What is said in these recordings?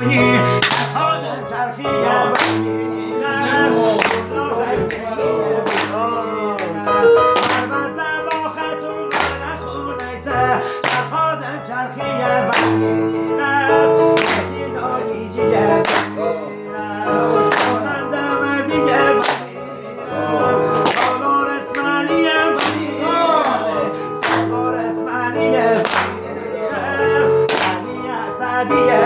خانم چرخیه بگیرم اطلاق سنیه بگیرم برمزه با خطون برخونیته خانم چرخیه بگیرم مهدی ناریجیه بگیرم کننده مردیه بگیرم سالار اسمالیه بگیرم سالار اسمالیه بگیرم سعدیه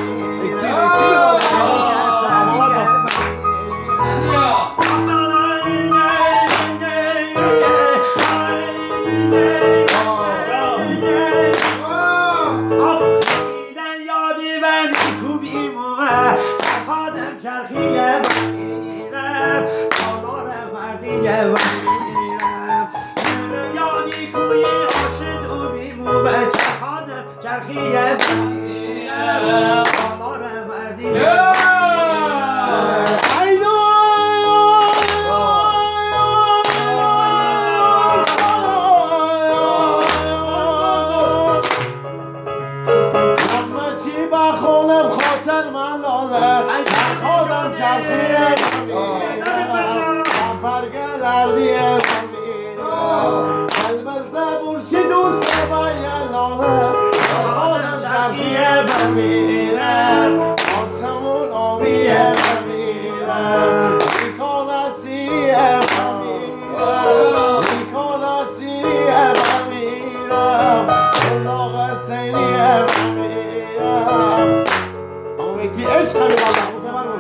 چرخیه بگیرم سالار مردیه بگیرم من یادی کوی آشد و بیمو به خانم چرخیه بگیرم سالار مردیه بگیرم چرخیه بگیرم سفرگردیه بگیرم قلب زبورشی دوست بیلانه خانم چرخیه بگیرم آسمون آبیه بگیرم بیکان اسیریه بگیرم بیکان اسیریه بگیرم اطلاق سینیه بگیرم آمیتی عشق همی بازم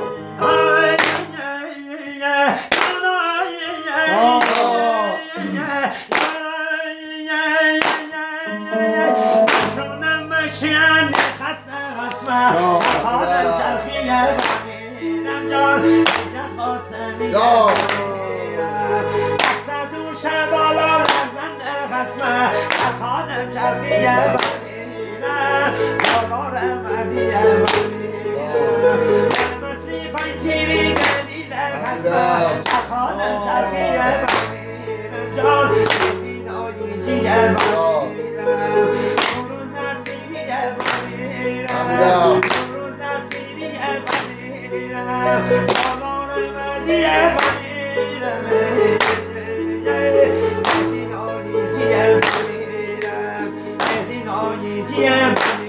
خانم چرخیه بگیرم جان ایجاد قاسمیه بگیرم دست دوشه بالا لرزند خسمه خانم چرخیه بگیرم سالار مردیه بگیرم مثلی پنکیری دلیل خسمه خانم چرخیه بگیرم جان ایدین آییجیه بگیرم روز نسیمیه بگیرم روز نسیمیه بگیرم سالار مردیه بگیرم ایدین آییجیه بگیرم ایدین آییجیه بگیرم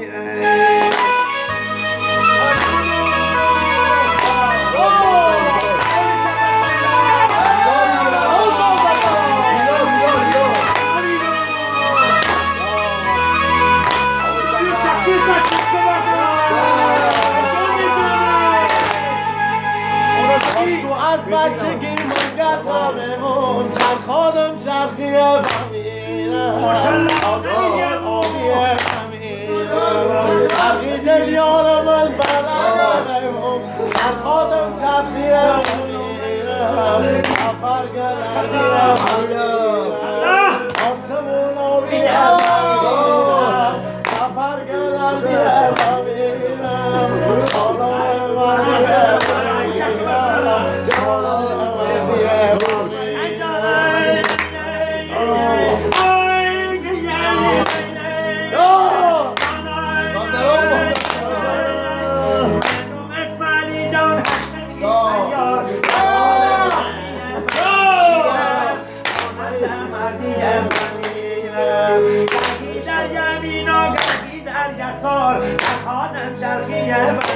از بچگی من گردم چند خانم چرخیه بمیرم آسان آمیه بمیرم چرخی دلیان من بلدم چند خانم چرخیه بمیرم سفر گردیه بمیرم آسمون آمیه بمیرم سفر گردیه بمیرم سالار مردیه بمیرم سالار مردیه خانم چرخیه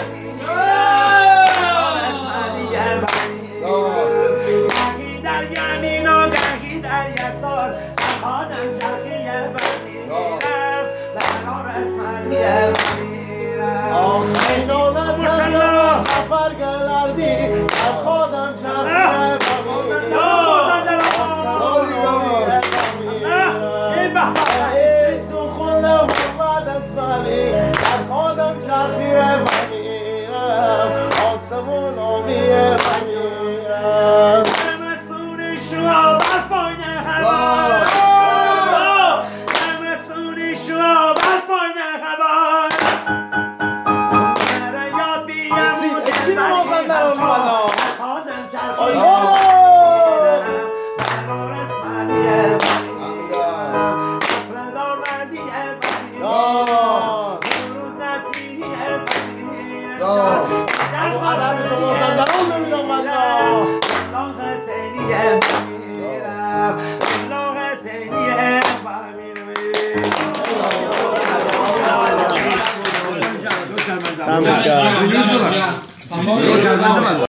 گاهی در یمین و گاهی در یسار خانم چرخیه بگیرم برار اسمالیه بگیرم ای دولت زنده سفر گردی خانم چرخیه بگیرم ای تو خونه محمد اسمالی خانم چرخیه بگیرم آسمون آمیه بگیرم زمستون شما برفاین هوا زمستون شما برفاین هوا در یاد بیم خانم چرخیه بگیرم برار اسمالیه بگیرم سفردار مردیه بگیرم روز نسیریه بگیرم عدم تو مازندران نمیرم والله. الله حسینیه میرم، الله حسینیه میرم.